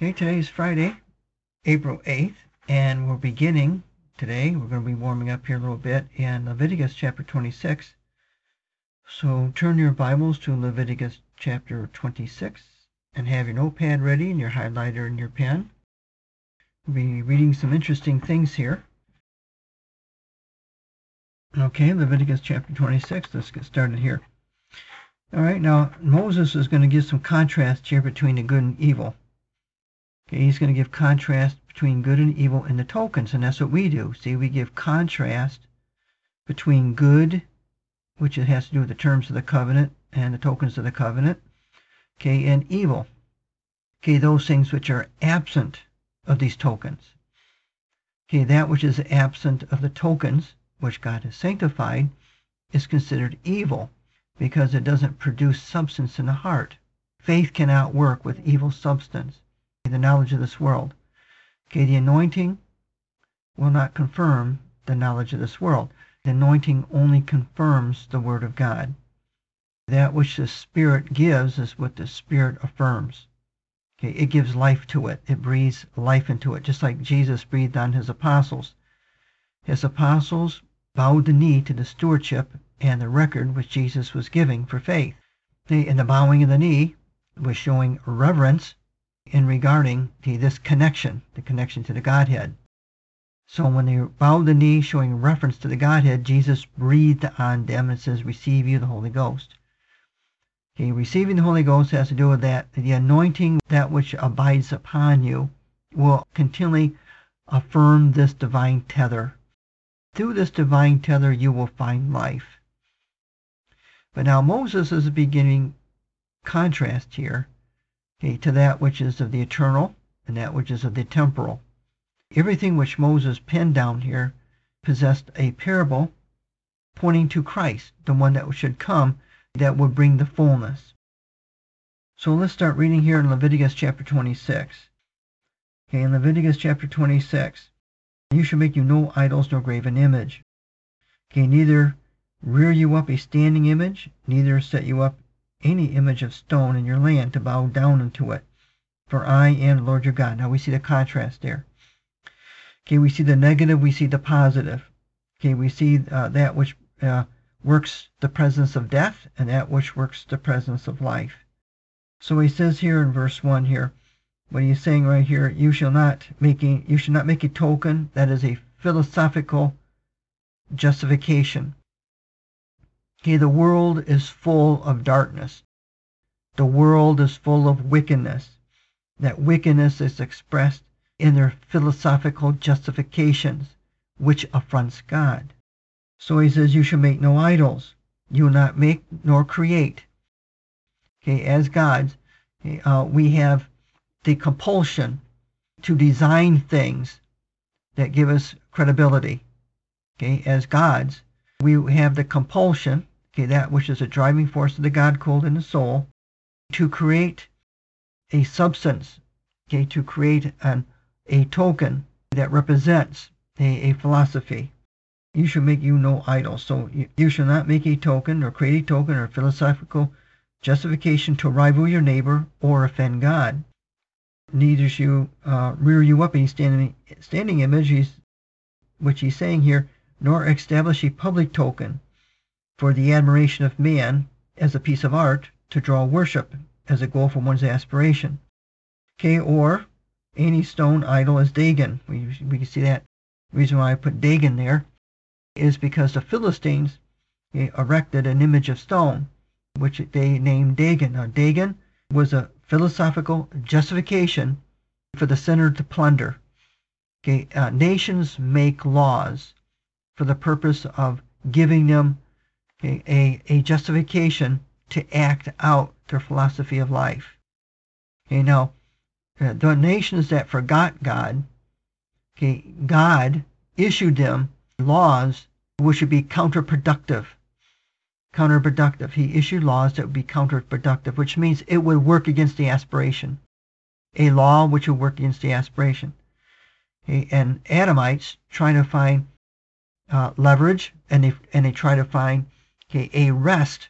Okay, today is Friday, April 8th, and we're beginning today. We're going to be warming up here a little bit in Leviticus chapter 26. So turn your Bibles to Leviticus chapter 26 and have your notepad ready and your highlighter and your pen. We'll be reading some interesting things here. Okay, Leviticus chapter 26. Let's get started here. All right, now Moses is going to give some contrast here between the good and evil. Okay, he's going to give contrast between good and evil in the tokens, and that's what we do. See, we give contrast between good, which it has to do with the terms of the covenant and the tokens of the covenant, okay, and evil. Okay, those things which are absent of these tokens. Okay, that which is absent of the tokens, which God has sanctified, is considered evil because it doesn't produce substance in the heart. Faith cannot work with evil substance, the knowledge of this world. Okay, the anointing will not confirm the knowledge of this world. The anointing only confirms the Word of God. That which the Spirit gives is what the Spirit affirms. Okay, it gives life to it. It breathes life into it, just like Jesus breathed on his apostles. His apostles bowed the knee to the stewardship and the record which Jesus was giving for faith. And the bowing of the knee was showing reverence in regarding this connection, the connection to the Godhead. So when they bowed the knee, showing reference to the Godhead, Jesus breathed on them and says, receive you the Holy Ghost. Okay, receiving the Holy Ghost has to do with that. The anointing, that which abides upon you, will continually affirm this divine tether. Through this divine tether, you will find life. But now Moses is beginning contrast here, okay, to that which is of the eternal and that which is of the temporal. Everything which Moses penned down here possessed a parable pointing to Christ, the one that should come, that would bring the fullness. So let's start reading here in Leviticus chapter 26. Okay, in Leviticus chapter 26, you shall make you no idols nor graven image. Okay, neither rear you up a standing image, neither set you up any image of stone in your land to bow down unto it. For I am the Lord your God. Now we see the contrast there. Okay, we see the negative, we see the positive. Okay, we see that which works the presence of death and that which works the presence of life. So he says here in verse 1 here, what he's saying right here, you should not make a token that is a philosophical justification. Okay, the world is full of darkness. The world is full of wickedness. That wickedness is expressed in their philosophical justifications, which affronts God. So he says, you shall make no idols. You will not make nor create. Okay, as gods, we have the compulsion to design things that give us credibility. Okay, as gods, we have the compulsion, okay, that which is a driving force of the God code in the soul, to create a substance, okay, to create a token that represents a philosophy. You shall make you no idols. So you shall not make a token or create a token or philosophical justification to rival your neighbor or offend God. Neither shall you rear you up a standing image, which he's saying here, nor establish a public token for the admiration of man as a piece of art to draw worship as a goal for one's aspiration. Okay, or any stone idol as Dagon. We can see that. The reason why I put Dagon there is because the Philistines erected an image of stone, which they named Dagon. Now, Dagon was a philosophical justification for the sinner to plunder. Okay, nations make laws for the purpose of giving them a justification to act out their philosophy of life. Okay, now, the nations that forgot God, okay, God issued them laws which would be counterproductive. He issued laws that would be counterproductive, which means it would work against the aspiration. A law which would work against the aspiration. Okay, and Adamites try to find leverage, and they try to find a rest